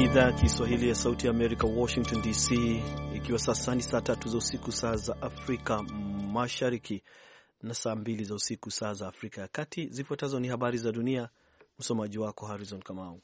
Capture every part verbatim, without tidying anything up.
idhaa ya Kiswahili ya Sauti ya Amerika, Washington D C, ikiwa sasa ni saa tatu za usiku saa za Afrika Mashariki na saa mbili za usiku saa za Afrika ya Kati. Zifuatazo ni habari za dunia, msomaji wako Harrison Kamau.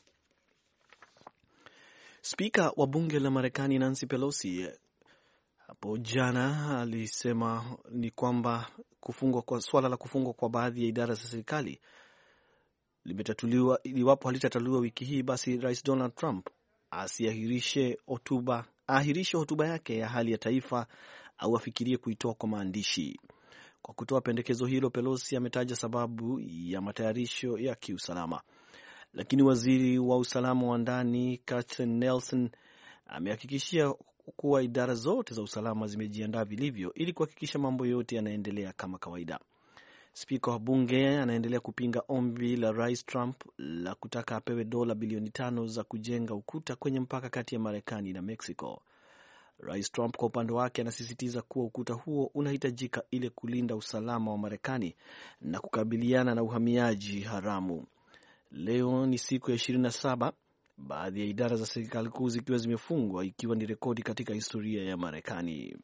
Spika wa bunge la Marekani Nancy Pelosi hapo jana alisema ni kwamba kufungwa kwa swala la kufungwa kwa baadhi ya idara za serikali limetatuliwa. Iwapo halitatatuliwa wiki hii, basi Rais Donald Trump asiahirishe hotuba ahirishe hotuba yake ya hali ya taifa au afikirie kuitoa kwa maandishi. Kwa kutoa pendekezo hilo, Pelosi ametaja sababu ya matayarisho ya kiusalama, lakini waziri wa usalama wa ndani Catherine Nelson amehakikishia kuwa idara zote za usalama zimejiandaa vilivyo ili kuhakikisha mambo yote yanaendelea kama kawaida. Spika wa bunge anaendelea kupinga ombi la Rais Trump la kutaka apewe dola bilioni tano za kujenga ukuta kwenye mpaka kati ya Marekani na Mexico. Rais Trump kwa upande wake anasisitiza kuwa ukuta huo unahitajika ili kulinda usalama wa Marekani na kukabiliana na uhamiaji haramu. Leo ni siku ya ishirini na saba, baadhi ya idara za serikali kuu zikiwa zimefungwa, ikiwa ni rekodi katika historia ya Marekani.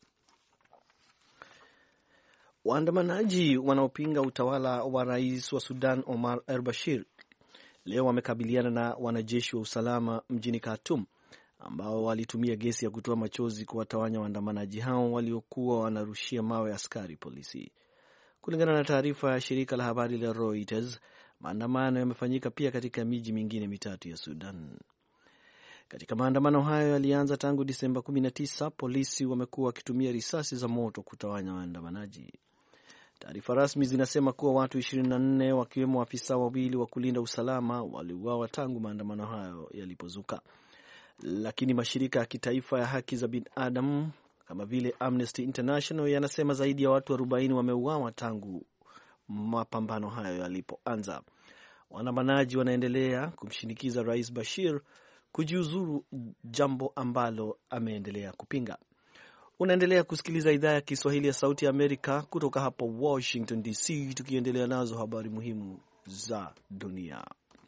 Waandamanaji wanaopinga utawala wa rais wa Sudan Omar al-Bashir leo wamekabiliana na wanajeshi wa usalama mjini Khartoum ambao walitumia gesi ya kutoa machozi kuwatawanya waandamanaji hao waliokuwa wanarushia mawe askari polisi. Kulingana na taarifa ya shirika la habari la Reuters, maandamano yamefanyika pia katika miji mingine mitatu ya Sudan. Katika maandamano hayo yalianza tangu Disemba kumi na tisa, polisi wamekuwa wakitumia risasi za moto kutawanya waandamanaji. Taarifa rasmi zinasema kuwa watu ishirini na nne wakiwemo afisa wawili wa kulinda usalama waliuawa tangu maandamano hayo yalipozuka. Lakini mashirika ya kitaifa ya haki za binadamu kama vile Amnesty International yanasema zaidi ya watu arobaini wameuawa tangu mapambano hayo yalipoanza. Waandamanaji wanaendelea kumshinikiza Rais Bashir kujiuzuru, jambo ambalo ameendelea kupinga. Unaendelea kusikiliza idhaa ya Kiswahili ya Sauti ya Amerika kutoka hapa Washington D C, tukiendelea nazo habari muhimu za dunia.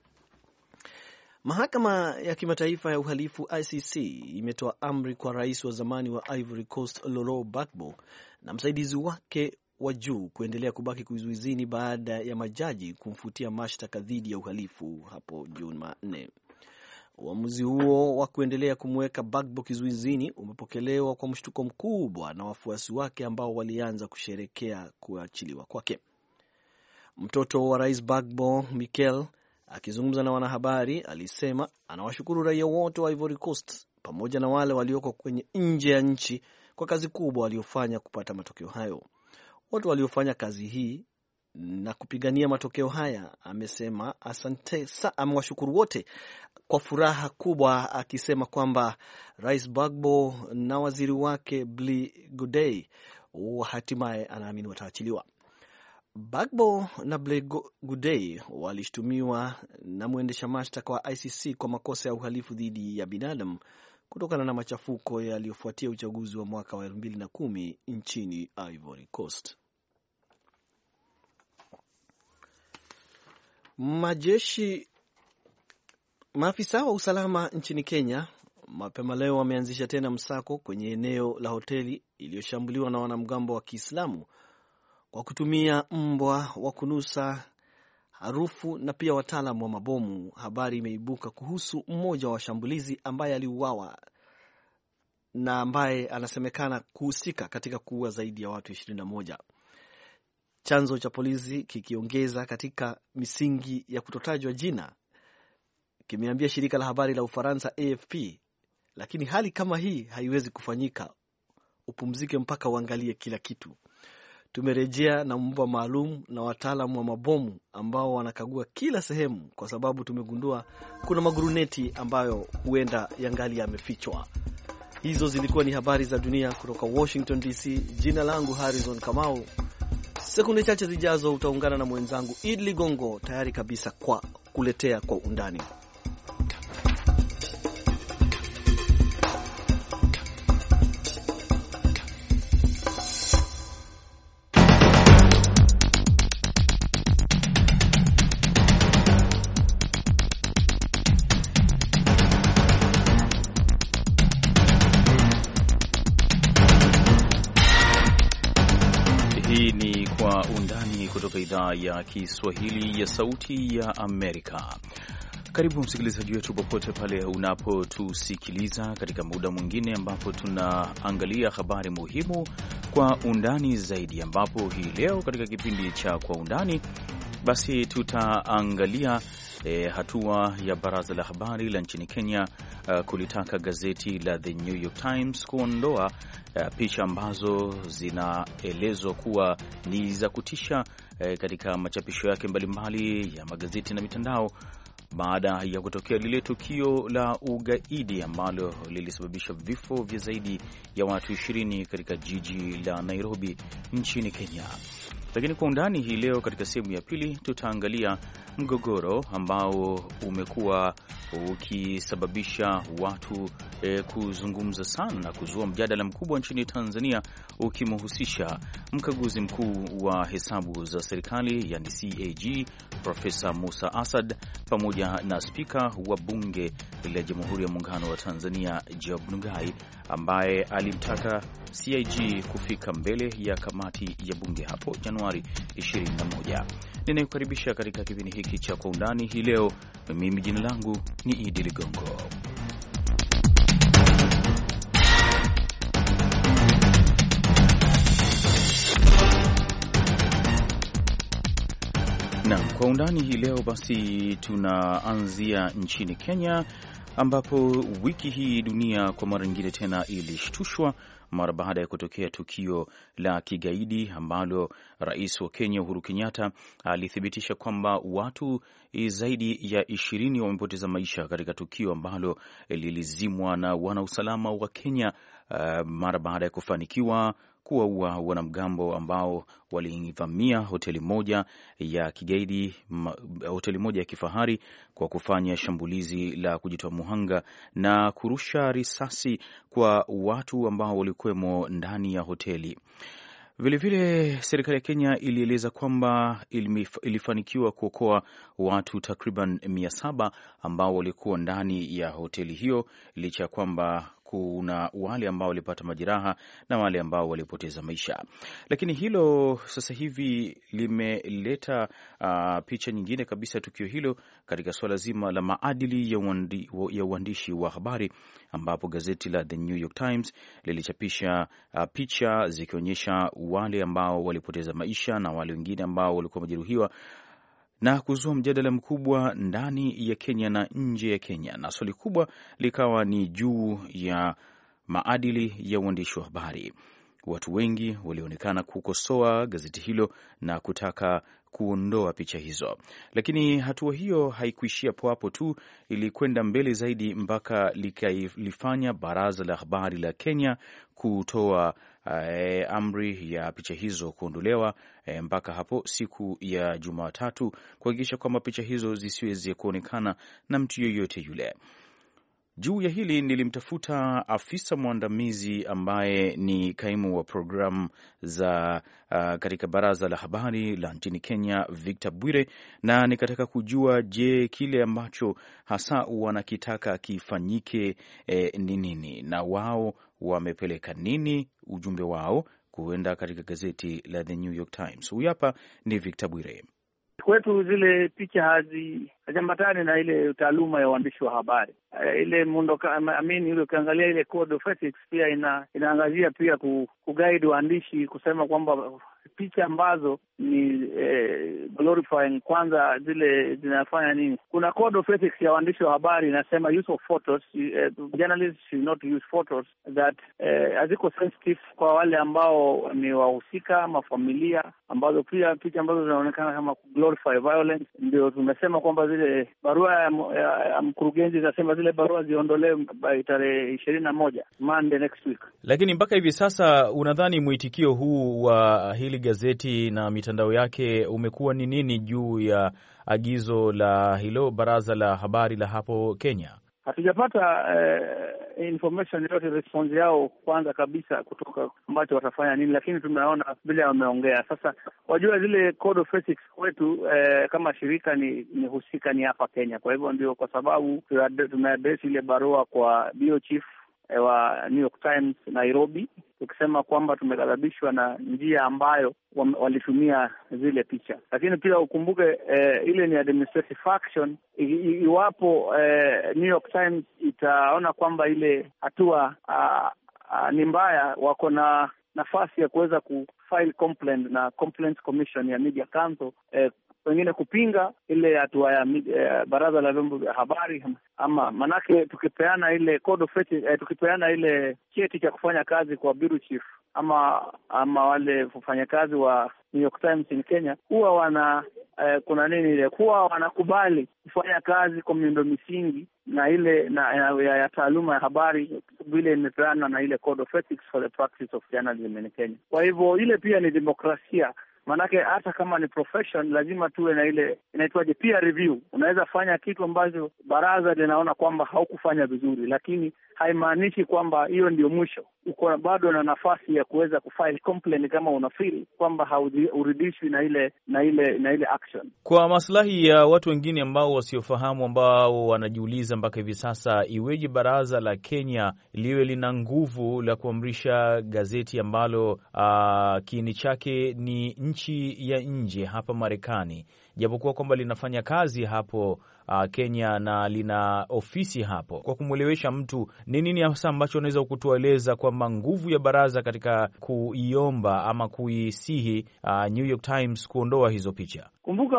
Mahakama ya Kimataifa ya Uhalifu I C C imetoa amri kwa rais wa zamani wa Ivory Coast Laurent Gbagbo na msaidizi wake wa juu kuendelea kubaki kizuizini baada ya majaji kumfutia mashtaka dhidi ya uhalifu hapo Jumanne. Uamuzi huo wa kuendelea kumweka Gbagbo kizuizini umepokelewa kwa mshtuko mkubwa na wafuasi wake ambao walianza kusherekea kuachiliwa kwake. Mtoto wa Rais Gbagbo, Michael, akizungumza na wanahabari, alisema anawashukuru raia wote wa Ivory Coast pamoja na wale walioko kwenye nje ya nchi kwa kazi kubwa waliofanya kupata matokeo hayo. Watu waliofanya kazi hii na kupigania matokeo haya, amesema asante sana, amewashukuru wote kwa furaha kubwa, akisema kwamba Rais Gbagbo na waziri wake Bli Godey hatimaye anaamini wataachiliwa. Gbagbo na Bli Godey walishtumiwa na mwendesha mashtaka wa I C C kwa makosa ya uhalifu dhidi ya binadamu kutokana na machafuko yaliyofuatia uchaguzi wa mwaka wa elfu mbili na kumi nchini Ivory Coast. Majeshi Maafisa wa usalama nchini Kenya mapema leo wameanzisha tena msako kwenye eneo la hoteli iliyoshambuliwa na wanamgambo wa Kiislamu kwa kutumia mbwa wa kunusa harufu na pia wataalamu wa mabomu. Habari imeibuka kuhusu mmoja wa washambulizi ambaye aliuawa na ambaye anasemekana kuhusika katika kuua zaidi ya watu ishirini na moja. Chanzo cha polisi kikiongeza katika misingi ya kutotajwa jina kimeambia shirika la habari la Ufaransa A F P, lakini hali kama hii haiwezi kufanyika. Upumzike mpaka uangalie kila kitu. Tumerejea na mbwa maalum na wataalamu wa mabomu ambao wanakagua kila sehemu, kwa sababu tumegundua kuna maguruneti ambayo huenda yangali yamefichwa. Hizo zilikuwa ni habari za dunia kutoka Washington D C. Jina langu Harrison Kamau. Sekunde chache zijazo utaungana na mwenzangu Idli Ligongo, tayari kabisa kwa kuletea kwa undani. Undani kutoka idhaa ya Kiswahili ya Sauti ya Amerika. Karibu msikilizaji wetu popote pale unapotusikiliza katika muda mwingine ambapo tunaangalia habari muhimu kwa undani zaidi, ambapo hii leo katika kipindi cha Kwa Undani basi tutaangalia E, hatua ya baraza la habari la nchini Kenya uh, kulitaka gazeti la The New York Times kuondoa uh, picha ambazo zinaelezwa kuwa ni za kutisha uh, katika machapisho yake mbalimbali ya magazeti na mitandao baada ya kutokea lile tukio la ugaidi ambalo lilisababisha vifo vya zaidi ya watu ishirini katika jiji la Nairobi nchini Kenya. Lakini kwa undani hii leo katika sehemu ya pili tutaangalia mgogoro ambao umekuwa ukisababisha watu e, kuzungumza sana na kuzua mjadala mkubwa nchini Tanzania, ukimhusisha mkaguzi mkuu wa hesabu za serikali yani C A G Profesa Musa Asad pamoja na spika wa bunge la Jamhuri ya Muungano wa Tanzania Job Ndugai, ambaye alimtaka C A G kufika mbele ya kamati ya bunge hapo Januari ishirini na moja. Ninakukaribisha katika kipindi hiki cha Kwa Undani hii leo. Mimi jina langu ni Idi Ligongo. Na Kwa Undani hii leo basi tunaanzia nchini Kenya, ambapo wiki hii dunia kwa mara nyingine tena ilishtushwa mara baada ya kutokea tukio la kigaidi ambalo rais wa Kenya Uhuru Kenyatta alithibitisha kwamba watu zaidi ya ishirini wamepoteza maisha katika tukio ambalo lilizimwa na wanausalama wa Kenya uh, mara baada ya kufanikiwa kuwaua wanamgambo ambao walivamia hoteli moja ya kigaidi, hoteli moja ya kifahari kwa kufanya shambulizi la kujitoa muhanga na kurusha risasi kwa watu ambao walikuwemo ndani ya hoteli. Vilevile serikali ya Kenya ilieleza kwamba ilifanikiwa kuokoa watu takriban mia saba ambao walikuwa ndani ya hoteli hiyo, licha ya kwamba kuna wale ambao walipata majeraha na wale ambao walipoteza maisha. Lakini hilo sasa hivi limeleta uh, picha nyingine kabisa tukio hilo katika swala zima la maadili ya, uandi, ya uandishi wa habari, ambapo gazeti la The New York Times lilichapisha uh, picha zikionyesha wale ambao walipoteza maisha na wale wengine ambao walikuwa majeruhiwa na kuzua mjadala mkubwa ndani ya Kenya na nje ya Kenya, na swali kubwa likawa ni juu ya maadili ya uandishi wa habari. Watu wengi walionekana kukosoa gazeti hilo na kutaka kuondoa picha hizo, lakini hatua hiyo haikuishia hapo hapo tu, ilikwenda mbele zaidi mpaka likalifanya baraza la habari la Kenya kutoa uh, amri ya picha hizo kuondolewa uh, mpaka hapo siku ya Jumatatu, kuhakikisha kwamba picha hizo zisiweze kuonekana na mtu yoyote yule. Juu ya hili nilimtafuta afisa mwandamizi ambaye ni kaimu wa programu za uh, katika baraza la habari la nchini Kenya, Victor Bwire, na nikataka kujua je, kile ambacho hasa wanakitaka kifanyike eh, ni nini, na wao wamepeleka nini ujumbe wao kuenda katika gazeti la The New York Times. Huyu hapa ni Victor Bwire. Kwetu zile picha hazi hajambatani na ile taaluma ya uandishi wa habari. Uh, ile muundo amini ile ukiangalia ile code of ethics pia ina, inaangazia pia ku, kuguide waandishi kusema kwamba picha ambazo ni eh, glorifying kwanza zile zinafanya nini. Kuna code of ethics ya waandishi wa habari inasema use of photos, uh, journalists should not use photos that uh, haziko sensitive kwa wale ambao ni wahusika ama familia, ambazo pia picha ambazo zinaonekana kama glorify violence. Ndio tumesema kwamba zile barua ya, ya, ya mkurugenzi zinasema zile barua ziondolewe by tarehe ishirini na moja Monday next week. Lakini mpaka hivi sasa unadhani mwitikio huu wa hili gazeti na mitandao yake umekuwa ni nini juu ya agizo la hilo baraza la habari la hapo Kenya? Hatujapata uh, information yote, response yao kwanza kabisa kutoka ambacho watafanya nini, lakini tumeona vile wameongea. Sasa wajua zile code of ethics kwetu uh, kama shirika ni, ni husika ni hapa Kenya. Kwa hivyo ndio kwa sababu tumeaddress ile barua kwa B O Chief eh, wa New York Times Nairobi, tukisema kwamba tumeghadhabishwa na njia ambayo walitumia zile picha. Lakini pia ukumbuke eh, ile ni administrative action. Iwapo eh, New York Times itaona kwamba ile hatua ah, ah, ni mbaya, wako na nafasi ya kuweza kufile complaint na Complaints Commission ya Media Council, eh, pengine kupinga ile hatua ya eh, baraza la vyombo vya habari. Ama manake tukipeana ile code of ethics, eh, tukipeana ile cheti cha kufanya kazi kwa bureau chief ama ama wale wafanyakazi wa New York Times in Kenya, huwa wana eh, kuna nini ile huwa wanakubali kufanya kazi kwa miundo misingi na ile na ya, ya taaluma ya habari vile imepeana na ile code of ethics for the practice of journalism in Kenya. Kwa hivyo ile pia ni demokrasia. Manake hata kama ni profession lazima tuwe na ile inaitwaje, peer review. Unaweza fanya kitu ambacho baraza linaona kwamba haukufanya vizuri, lakini haimaanishi kwamba hiyo ndio mwisho. Uko bado na nafasi ya kuweza kufile complaint kama unafeel kwamba hauridhishwi na ile na ile na ile action. Kwa maslahi ya watu wengine ambao wasiofahamu, ambao wanajiuliza mpaka hivi sasa, iweje baraza la Kenya liwe lina nguvu la kuamrisha gazeti ambalo uh, kiini chake ni nchi ya nje hapa Marekani, japokuwa kwamba linafanya kazi hapo uh, Kenya na lina ofisi hapo? Kwa kumwelewesha mtu, ni nini hasa ambacho unaweza kutueleza kwamba nguvu ya baraza katika kuiomba ama kuisihi uh, New York Times kuondoa hizo picha? Kumbuka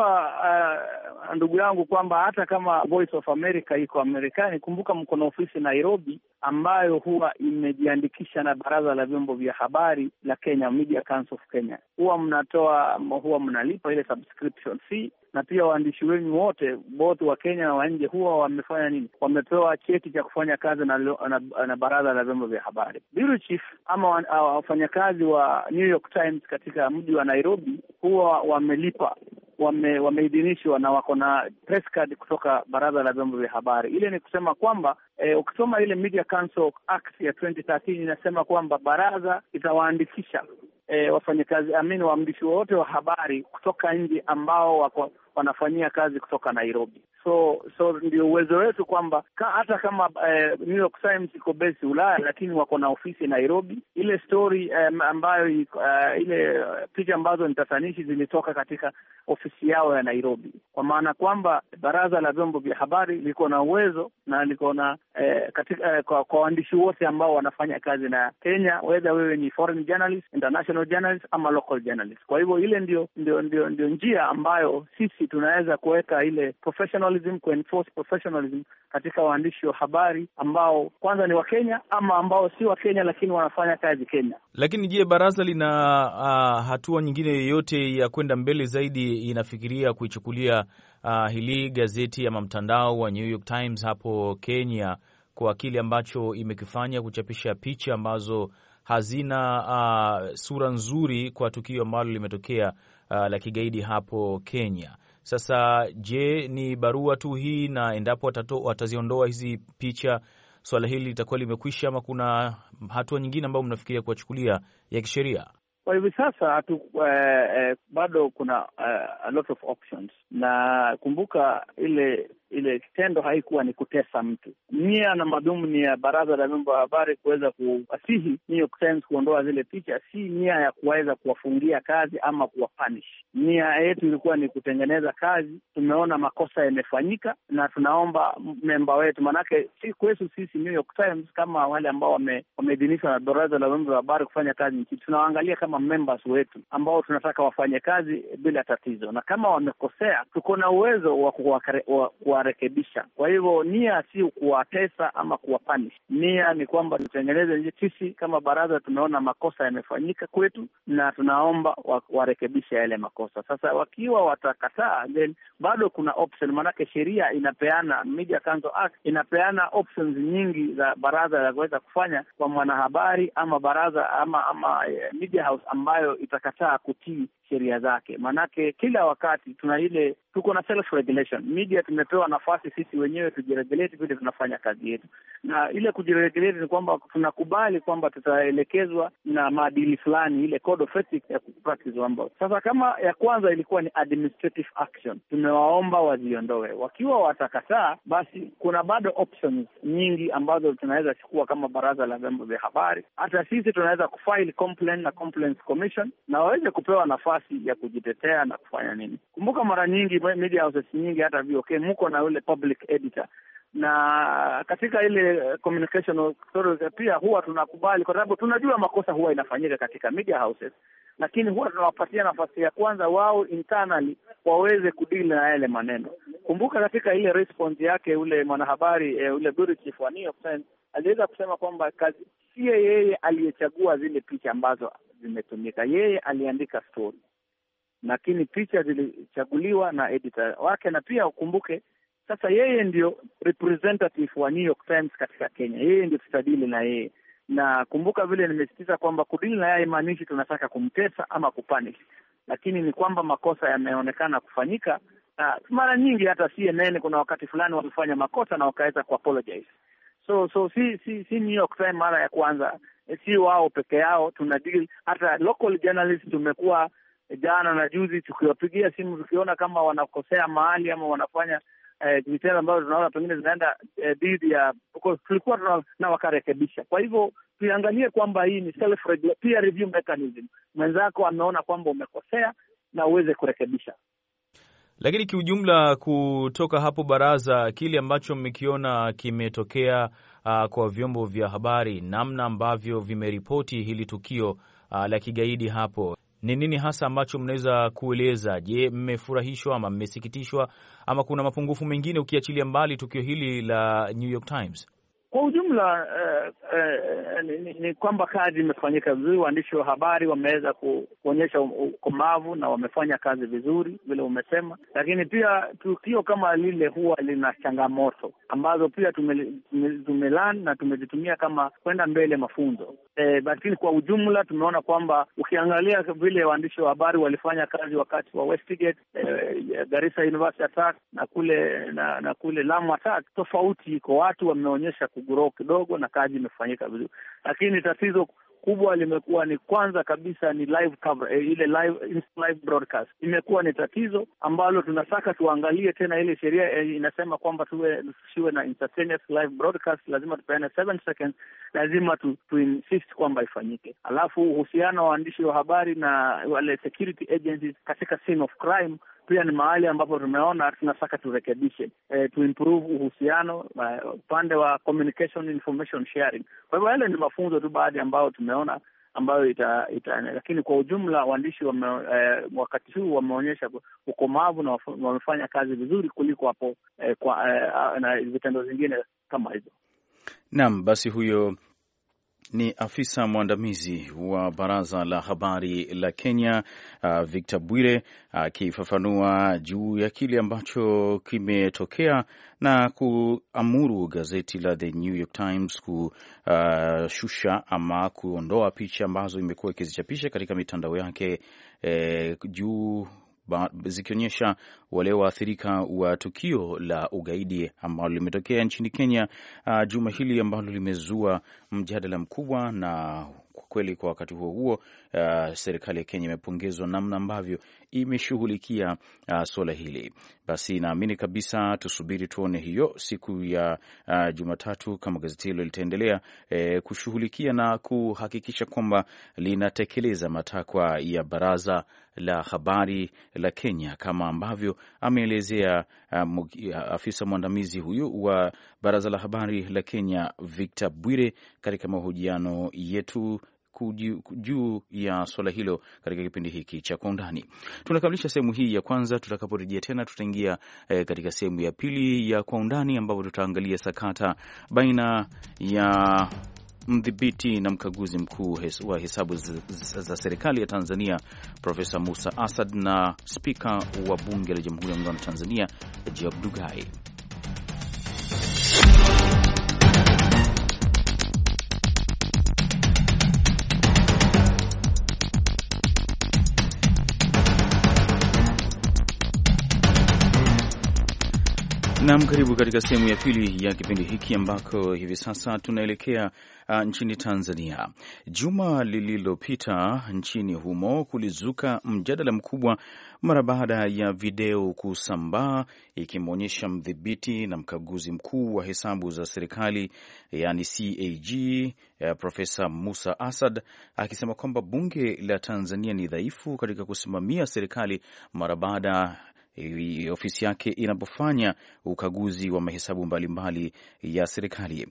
uh, ndugu yangu kwamba hata kama Voice of America iko Amerikani, kumbuka mko na ofisi Nairobi ambayo huwa imejiandikisha na baraza la vyombo vya habari la Kenya, Media Council of Kenya. Huwa mnatoa huwa mnalipa ile subscription fee, na pia waandishi wenyu wote both wa Kenya na wa nje huwa wamefanya nini? Wamepewa cheti cha kufanya kazi na, na, na baraza la vyombo vya habari. Bureau chief ama wafanyakazi wa New York Times katika mji wa Nairobi huwa wamelipa, wame wameidhinishwa na wako na press card kutoka baraza la vyombo vya habari. Ile ni kusema kwamba eh, ukisoma ile Media Council Act ya twenty thirteen inasema kwamba baraza itawaandikisha eh, wafanyakazi amini waandishi wote wa habari kutoka nje ambao wako wanafanyia kazi kutoka Nairobi. So so ndio uwezo wetu kwamba ka, hata kama eh, New York Times iko base Ulaya, lakini wako na ofisi Nairobi. Ile story eh, ambayo uh, ile uh, picha ambazo ni tatanishi zilitoka katika ofisi yao ya Nairobi, kwa maana kwamba baraza la vyombo vya habari liko na uwezo na liko na eh, katika eh, kwa, kwa waandishi wote ambao wanafanya kazi na Kenya, whether wewe ni foreign journalist, international journalist ama local journalist. Kwa hivyo ile ndio ndio ndio, ndio njia ambayo sisi tunaweza kuweka ile professionalism, kuenforce professionalism katika waandishi wa habari ambao kwanza ni wa Kenya ama ambao si wa Kenya lakini wanafanya kazi Kenya. Lakini je, baraza lina uh, hatua nyingine yoyote ya kwenda mbele zaidi inafikiria kuichukulia uh, hili gazeti ama mtandao wa New York Times hapo Kenya kwa kile ambacho imekifanya, kuchapisha picha ambazo hazina uh, sura nzuri kwa tukio ambalo limetokea uh, la kigaidi hapo Kenya? Sasa je, ni barua tu hii, na endapo wataziondoa hizi picha swala hili litakuwa limekwisha, ama kuna hatua nyingine ambayo mnafikiria kuwachukulia ya kisheria? Kwa hivi sasa hatu, uh, uh, bado kuna uh, a lot of options, na kumbuka ile ile kitendo haikuwa ni kutesa mtu. Nia na madhumuni ya baraza la vyombo vya habari kuweza kuwasihi New York Times kuondoa zile picha si nia ya kuweza kuwafungia kazi ama kuwapunish. Nia yetu ilikuwa ni kutengeneza kazi. Tumeona makosa yamefanyika na tunaomba memba wetu, manake si kwetu sisi New York Times kama wale ambao wameidhinishwa na baraza la vyombo vya habari kufanya kazi nchini, tunawaangalia kama members wetu ambao tunataka wafanye kazi bila tatizo, na kama wamekosea tuko na uwezo wa kuwarekebisha. Kwa hivyo nia si kuwatesa ama kuwapunish. Nia ni kwamba tutengeneze nje. Sisi kama baraza tumeona makosa yamefanyika kwetu na tunaomba warekebisha yale makosa. Sasa wakiwa watakataa, then bado kuna option, manake sheria inapeana, Media Council Act inapeana options nyingi za baraza la kuweza kufanya kwa mwanahabari ama baraza ama ama media house ambayo itakataa kutii sheria zake. Maanake kila wakati tuna ile, tuko na self regulation. Media tumepewa nafasi sisi wenyewe tujiregulate vile tunafanya kazi yetu, na ile kujiregulate ni kwamba tunakubali kwamba tutaelekezwa na maadili fulani, ile code of ethics ya kupractice mambo. Sasa kama ya kwanza ilikuwa ni administrative action, tumewaomba waziondoe. Wakiwa watakataa, basi kuna bado options nyingi ambazo tunaweza chukua kama baraza la vyombo vya habari. Hata sisi tunaweza kufile complaint na complaints commission na waweze kupewa nafasi ya kujitetea na kufanya nini. Kumbuka mara nyingi media houses nyingi hata V O K mko na ule public editor, na katika ile communication authority pia huwa tunakubali, kwa sababu tunajua makosa huwa inafanyika katika media houses, lakini huwa tunawapatia nafasi ya kwanza wao internally waweze kudili na yale maneno. Kumbuka katika ile response yake ule mwanahabari e, ule bureau chief wa New York Times aliweza kusema kwamba kazi si yeye aliyechagua zile picha ambazo zimetumika, yeye aliandika story, lakini picha zilichaguliwa na editor wake. Na pia ukumbuke sasa yeye ndio representative wa New York Times katika Kenya, yeye ndio tutadili na yeye. Na kumbuka vile nimesisitiza kwamba kudili na yeye maanishi tunataka kumtesa ama kupunish, lakini ni kwamba makosa yameonekana kufanyika. Na mara nyingi hata C N N kuna wakati fulani walifanya makosa na wakaweza kuapologize. So so si si si New York Times mara ya kwanza, si wao peke yao, tuna deal hata local journalists. Tumekuwa jana na juzi tukiwapigia simu tukiona kama wanakosea mahali ama wanafanya eh, vitendo ambavyo tunaona pengine zinaenda dhidi eh, ya tulikuwa tuna na wakarekebisha. Kwa hivyo tuangalie kwamba hii ni self peer review mechanism. Mwenzako ameona kwamba umekosea na uweze kurekebisha. Lakini kiujumla, kutoka hapo baraza, kile ambacho mmekiona kimetokea uh, kwa vyombo vya habari, namna ambavyo vimeripoti hili tukio uh, la kigaidi hapo, ni nini hasa ambacho mnaweza kueleza? Je, mmefurahishwa ama mmesikitishwa ama kuna mapungufu mengine ukiachilia mbali tukio hili la New York Times? Kwa ujumla uh, uh, ni, ni kwamba kazi imefanyika vizuri. Waandishi wa habari wameweza ku, kuonyesha ukomavu na wamefanya kazi vizuri vile umesema, lakini pia tukio kama lile huwa lina changamoto ambazo pia tumelan tume, na tumezitumia kama kwenda mbele mafunzo. E, lakini kwa ujumla tumeona kwamba ukiangalia vile waandishi wa habari walifanya kazi wakati wa Westgate, e, Garissa University attack na kule na, na kule Lamu attack, tofauti iko, watu wameonyesha kugrow kidogo na kazi imefanyika vizuri. Lakini tatizo kubwa limekuwa ni kwanza kabisa ni live cover, eh, ile live live broadcast imekuwa ni tatizo ambalo tunataka tuangalie tena. Ile sheria eh, inasema kwamba tuwe tusiwe na instantaneous live broadcast, lazima tupeane seven seconds, lazima tu, tu insist kwamba ifanyike. Alafu uhusiano wa waandishi wa habari na wale security agencies katika scene of crime pia ni mahali ambapo tumeona tunataka turekebishe, eh, to improve uhusiano upande uh, wa communication information sharing. Kwa hivyo yale ni mafunzo tu baadhi ambao tumeona ambayo ita, ita lakini kwa ujumla waandishi wame, eh, wakati huu wameonyesha ukomavu na wamefanya kazi vizuri kuliko hapo eh, kwa eh, na vitendo zingine kama hizo. Naam, basi huyo ni afisa mwandamizi wa Baraza la Habari la Kenya, uh, Victor Bwire akifafanua uh, juu ya kile ambacho kimetokea na kuamuru gazeti la The New York Times kushusha uh, ama kuondoa picha ambazo imekuwa ikizichapisha katika mitandao yake eh, juu zikionyesha wale waathirika wa tukio la ugaidi ambalo limetokea nchini Kenya uh, juma hili ambalo limezua mjadala mkubwa. Na kwa kweli kwa wakati huo huo uh, serikali ya Kenya imepongezwa namna ambavyo imeshughulikia uh, swala hili. Basi naamini kabisa tusubiri tuone hiyo siku ya uh, Jumatatu kama gazeti hilo litaendelea eh, kushughulikia na kuhakikisha kwamba linatekeleza matakwa ya Baraza la Habari la Kenya kama ambavyo ameelezea um, afisa mwandamizi huyu wa Baraza la Habari la Kenya Victor Bwire katika mahojiano yetu juu ya swala hilo katika kipindi hiki cha Kwa Undani. Tunakamilisha sehemu hii ya kwanza. Tutakaporejea tena tutaingia eh, katika sehemu ya pili ya Kwa Undani ambapo tutaangalia sakata baina ya mdhibiti na mkaguzi mkuu wa hesabu za serikali ya Tanzania Profesa Musa Asad na spika wa bunge la Jamhuri ya Muungano wa Tanzania Job Ndugai. Naam, karibu katika sehemu ya pili ya kipindi hiki ambako hivi sasa tunaelekea uh, nchini Tanzania. Juma lililopita nchini humo kulizuka mjadala mkubwa mara baada ya video kusambaa ikimwonyesha mdhibiti na mkaguzi mkuu wa hesabu za serikali yani C A G uh, Profesa Musa Asad akisema kwamba bunge la Tanzania ni dhaifu katika kusimamia serikali mara baada ofisi yake inapofanya ukaguzi wa mahesabu mbalimbali ya serikali.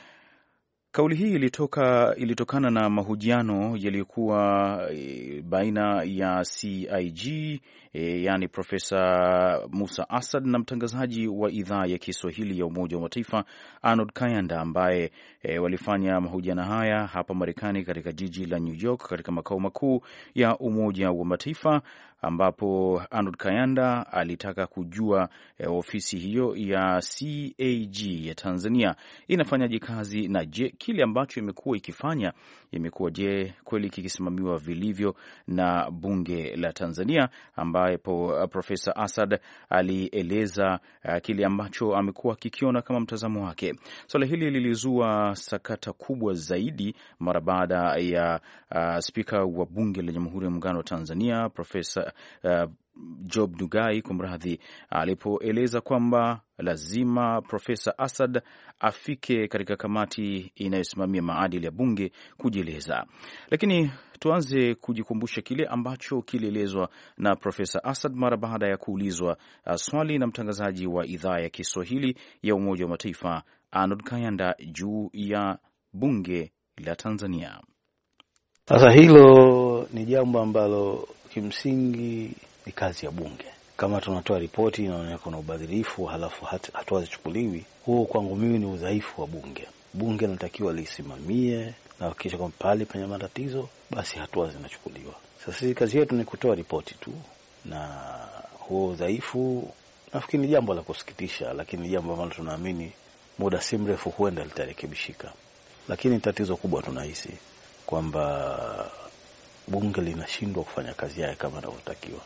Kauli hii ilitoka ilitokana na mahojiano yaliyokuwa e, baina ya C I G e, yani Profesa Musa Asad na mtangazaji wa idhaa ya Kiswahili ya Umoja wa Mataifa Arnold Kayanda ambaye e, walifanya mahojiano haya hapa Marekani katika jiji la New York katika makao makuu ya Umoja wa Mataifa, ambapo Arnold Kayanda alitaka kujua e, ofisi hiyo ya C A G ya Tanzania inafanyaje kazi, na je, kile ambacho imekuwa ikifanya imekuwa je kweli kikisimamiwa vilivyo na bunge la Tanzania, ambapo Profesa Asad alieleza uh, kile ambacho amekuwa kikiona kama mtazamo wake. Swala hili lilizua sakata kubwa zaidi mara baada ya uh, spika wa bunge la Jamhuri ya Muungano wa Tanzania Profesa uh, Job Ndugai kumradhi, alipoeleza kwamba lazima Profesa Asad afike katika kamati inayosimamia maadili ya bunge kujieleza. Lakini tuanze kujikumbusha kile ambacho kilielezwa na Profesa Asad mara baada ya kuulizwa uh, swali na mtangazaji wa idhaa ya Kiswahili ya Umoja wa Mataifa Arnold Kayanda juu ya bunge la Tanzania. Sasa hilo ni jambo ambalo kimsingi ni kazi ya bunge. Kama tunatoa ripoti inaonekana kuna ubadhirifu halafu hatua zichukuliwi, huo kwangu mimi ni udhaifu wa bunge. Bunge linatakiwa lisimamie na kisha kwa pale penye matatizo basi hatua zinachukuliwa. Sasa kazi yetu ni kutoa ripoti tu, na huo udhaifu nafikiri ni jambo la kusikitisha, lakini jambo ambalo tunaamini muda si mrefu huenda litarekebishika. Lakini tatizo kubwa tunahisi kwamba bunge linashindwa kufanya kazi yake kama inavyotakiwa.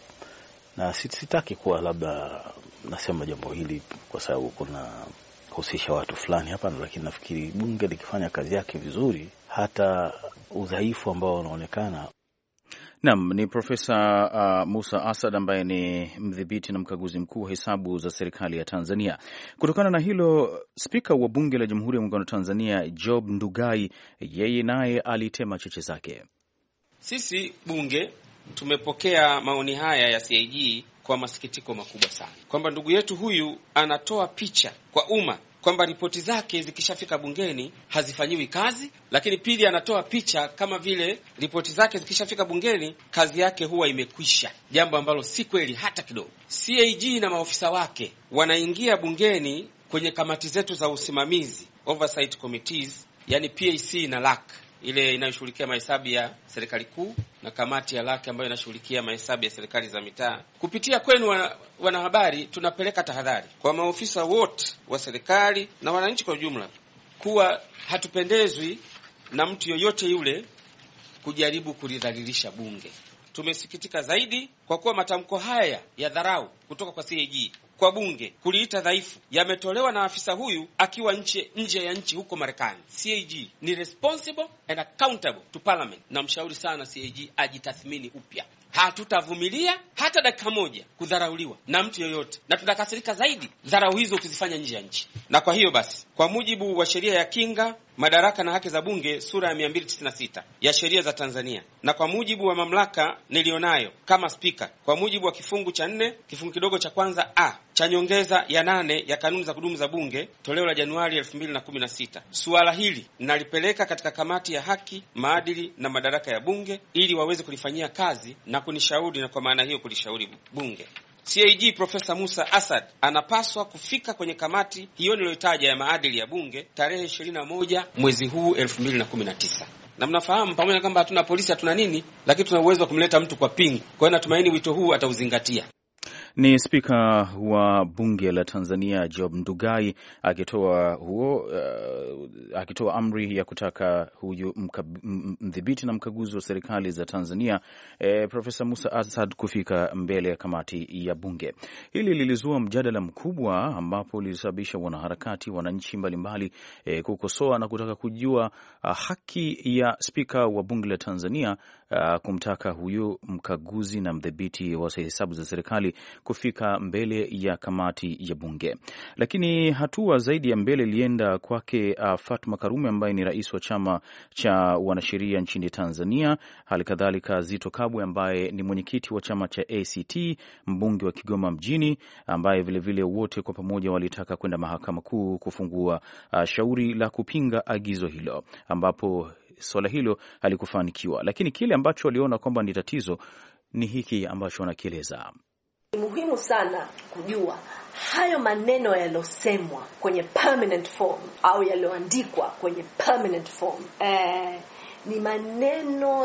Na sitaki kuwa labda nasema jambo hili kwa sababu kuna husisha watu fulani hapa, lakini nafikiri bunge likifanya kazi yake vizuri hata udhaifu ambao unaonekana. Naam, ni Profesa uh, Musa Asad ambaye ni mdhibiti na mkaguzi mkuu wa hesabu za serikali ya Tanzania. Kutokana na hilo, spika wa bunge la Jamhuri ya Muungano wa Tanzania Job Ndugai yeye naye alitema cheche zake. Sisi bunge tumepokea maoni haya ya C A G kwa masikitiko makubwa sana, kwamba ndugu yetu huyu anatoa picha kwa umma kwamba ripoti zake zikishafika bungeni hazifanyiwi kazi, lakini pili anatoa picha kama vile ripoti zake zikishafika bungeni kazi yake huwa imekwisha, jambo ambalo si kweli hata kidogo. C A G na maofisa wake wanaingia bungeni kwenye kamati zetu za usimamizi, oversight committees, yani P A C na L A C, ile inayoshughulikia mahesabu ya serikali kuu, na kamati ya L A C ambayo inashughulikia mahesabu ya serikali za mitaa. Kupitia kwenu wana, wanahabari, tunapeleka tahadhari kwa maofisa wote wa serikali na wananchi kwa ujumla kuwa hatupendezwi na mtu yoyote yule kujaribu kulidhalilisha bunge. Tumesikitika zaidi kwa kuwa matamko haya ya dharau kutoka kwa C A G kwa bunge kuliita dhaifu yametolewa na afisa huyu akiwa nje nje ya nchi huko Marekani. C A G ni responsible and accountable to parliament. Na mshauri sana C A G ajitathmini upya. Hatutavumilia hata dakika moja kudharauliwa na mtu yoyote, na tunakasirika zaidi dharau hizo kuzifanya nje ya nchi. Na kwa hiyo basi, kwa mujibu wa sheria ya kinga, madaraka na haki za bunge sura ya mia mbili tisini na sita ya sheria za Tanzania, na kwa mujibu wa mamlaka nilionayo kama spika, kwa mujibu wa kifungu cha nne kifungu kidogo cha kwanza a cha nyongeza ya nane ya kanuni za kudumu za bunge toleo la Januari elfu mbili na kumi na sita, suala hili nalipeleka katika kamati ya haki, maadili na madaraka ya bunge ili waweze kulifanyia kazi na kunishauri, na kwa maana hiyo kulishauri bunge. C A G Profesa Musa Asad anapaswa kufika kwenye kamati hiyo niliyotaja ya maadili ya bunge tarehe ishirini na moja mwezi huu elfu mbili na kumi na tisa. Na mnafahamu pamoja na kwamba hatuna polisi hatuna nini, lakini tuna uwezo wa kumleta mtu kwa pingu. Kwa hiyo natumaini wito huu atauzingatia. Ni spika wa bunge la Tanzania Job Ndugai akitoa huo uh, akitoa amri ya kutaka huyu mdhibiti na mkaguzi wa serikali za Tanzania eh, Profesa Musa Asad kufika mbele ya kamati ya bunge. Hili lilizua mjadala mkubwa ambapo lilisababisha wanaharakati, wananchi mbalimbali eh, kukosoa na kutaka kujua uh, haki ya spika wa bunge la Tanzania uh, kumtaka huyu mkaguzi na mdhibiti wa hesabu za serikali kufika mbele ya kamati ya bunge. Lakini hatua zaidi ya mbele ilienda kwake uh, Fatma Karume ambaye ni rais wa chama cha wanasheria nchini Tanzania, hali kadhalika Zito Kabwe ambaye ni mwenyekiti wa chama cha A C T, mbunge wa Kigoma mjini, ambaye vile vile wote kwa pamoja walitaka kwenda mahakama kuu kufungua uh, shauri la kupinga agizo hilo, ambapo swala hilo halikufanikiwa. Lakini kile ambacho waliona kwamba ni tatizo ni hiki ambacho wanakieleza. Ni muhimu sana kujua hayo maneno yalosemwa kwenye permanent form au yaloandikwa kwenye permanent form eh, ni maneno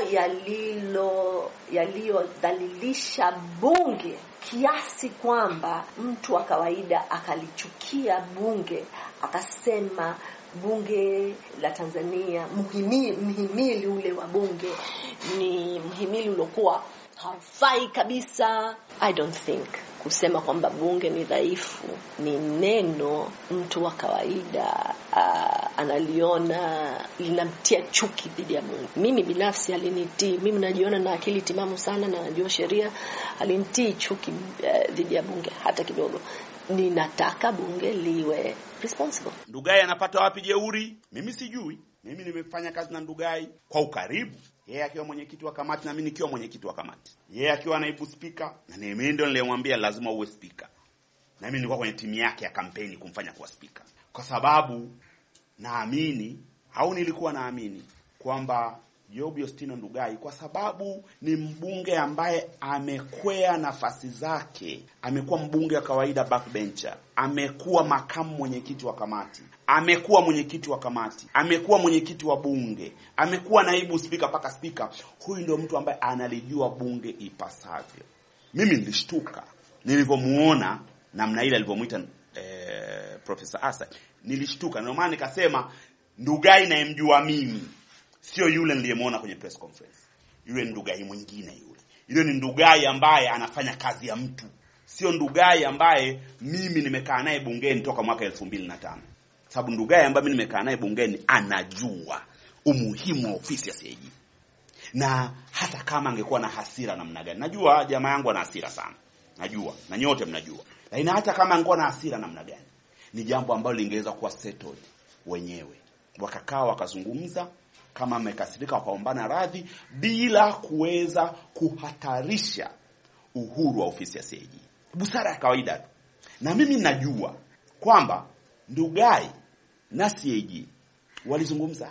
yalilo yaliyodhalilisha bunge kiasi kwamba mtu wa kawaida akalichukia bunge, akasema bunge la Tanzania, muhimili, muhimili ule wa bunge ni muhimili uliokuwa haufai kabisa. I don't think kusema kwamba bunge ni dhaifu ni neno mtu wa kawaida uh, analiona linamtia chuki dhidi ya bunge. Mimi binafsi alinitii, mimi najiona na akili timamu sana na najua sheria, alinitii chuki uh, dhidi ya bunge hata kidogo. Ninataka bunge liwe responsible. Ndugai anapata wapi jeuri? Mimi sijui. Mimi nimefanya kazi na Ndugai kwa ukaribu. Yeye akiwa mwenyekiti wa kamati na mimi nikiwa mwenyekiti wa kamati. Yeye akiwa naibu spika na mimi ndio nilimwambia lazima uwe spika. Na mimi nilikuwa kwenye timu yake ya kampeni kumfanya kuwa spika. Kwa sababu naamini au nilikuwa naamini kwamba Job Yustino Ndugai, kwa sababu ni mbunge ambaye amekwea nafasi zake, amekuwa mbunge wa kawaida backbencher, amekuwa makamu mwenyekiti wa kamati, amekuwa mwenyekiti wa kamati, amekuwa mwenyekiti wa bunge, amekuwa naibu spika paka spika. Huyu ndio mtu ambaye analijua bunge ipasavyo. Mimi nilishtuka nilivyomuona namna ile alivyomuita eh, Profesa Asad. Nilishtuka, ndio maana nikasema Ndugai naemjua mimi sio yule niliyemuona kwenye press conference. Yule Ndugai mwingine yule. Yule ni Ndugai ambaye anafanya kazi ya mtu. Sio Ndugai ambaye mimi nimekaa naye bungeni toka mwaka elfu mbili na tano. Sababu Ndugai ambaye mimi nimekaa naye bungeni anajua umuhimu wa ofisi ya C A G. Na hata kama angekuwa na hasira namna gani. Najua jamaa yangu ana hasira sana. Najua, na nyote mnajua. Lakini hata kama angekuwa na hasira namna gani, ni jambo ambalo lingeweza kuwa settled wenyewe. Wakakaa wakazungumza, kama amekasirika wakaombana radhi bila kuweza kuhatarisha uhuru wa ofisi ya C A G. Busara ya kawaida. Na mimi najua kwamba Ndugai na C A G walizungumza.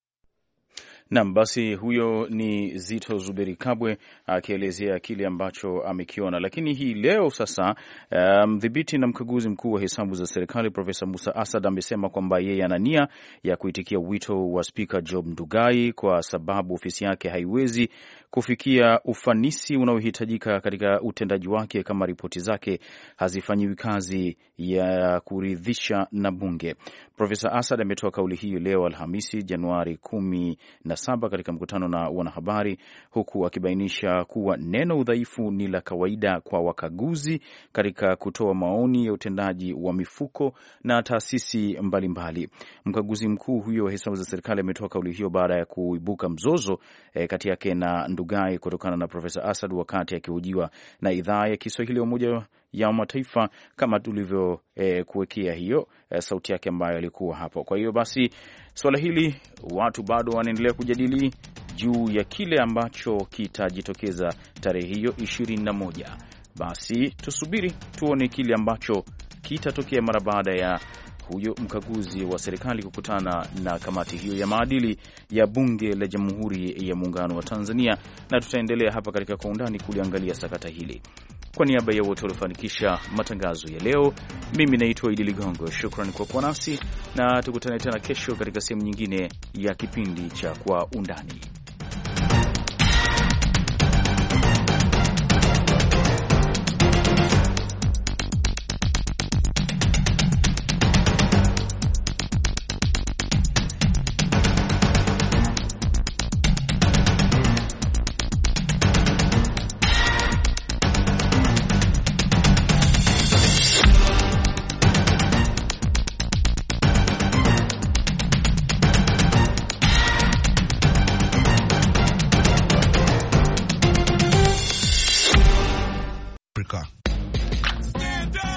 Naam, basi huyo ni Zito Zuberi Kabwe akielezea kile ambacho amekiona. Lakini hii leo sasa mdhibiti um, na mkaguzi mkuu wa hesabu za serikali Profesa Musa Asad amesema kwamba yeye ana nia ya kuitikia wito wa Spika Job Ndugai kwa sababu ofisi yake haiwezi kufikia ufanisi unaohitajika katika utendaji wake kama ripoti zake hazifanyiwi kazi ya kuridhisha na bunge. Profesa Asad ametoa kauli hiyo leo Alhamisi Januari kumi na saba katika mkutano na wanahabari, huku akibainisha kuwa neno udhaifu ni la kawaida kwa wakaguzi katika kutoa maoni ya utendaji wa mifuko na taasisi mbalimbali. Mkaguzi mkuu huyo wa hesabu za serikali ametoa kauli hiyo baada ya kuibuka mzozo eh, kati yake na Ndugai kutokana na Profesa Asad wakati akihojiwa na idhaa ya Kiswahili ya Umoja ya Mataifa, kama tulivyo eh, kuwekea hiyo eh, sauti yake ambayo alikuwa hapo. Kwa hiyo basi swala hili watu bado wanaendelea kujadili juu ya kile ambacho kitajitokeza tarehe hiyo ishirini na moja. Basi tusubiri tuone kile ambacho kitatokea mara baada ya huyo mkaguzi wa serikali kukutana na kamati hiyo ya maadili ya Bunge la Jamhuri ya Muungano wa Tanzania, na tutaendelea hapa katika Kwa Undani kuliangalia sakata hili. Kwa niaba ya wote waliofanikisha matangazo ya leo, mimi naitwa Idi Ligongo. Shukrani kwa kuwa nasi na tukutane tena kesho katika sehemu nyingine ya kipindi cha Kwa Undani.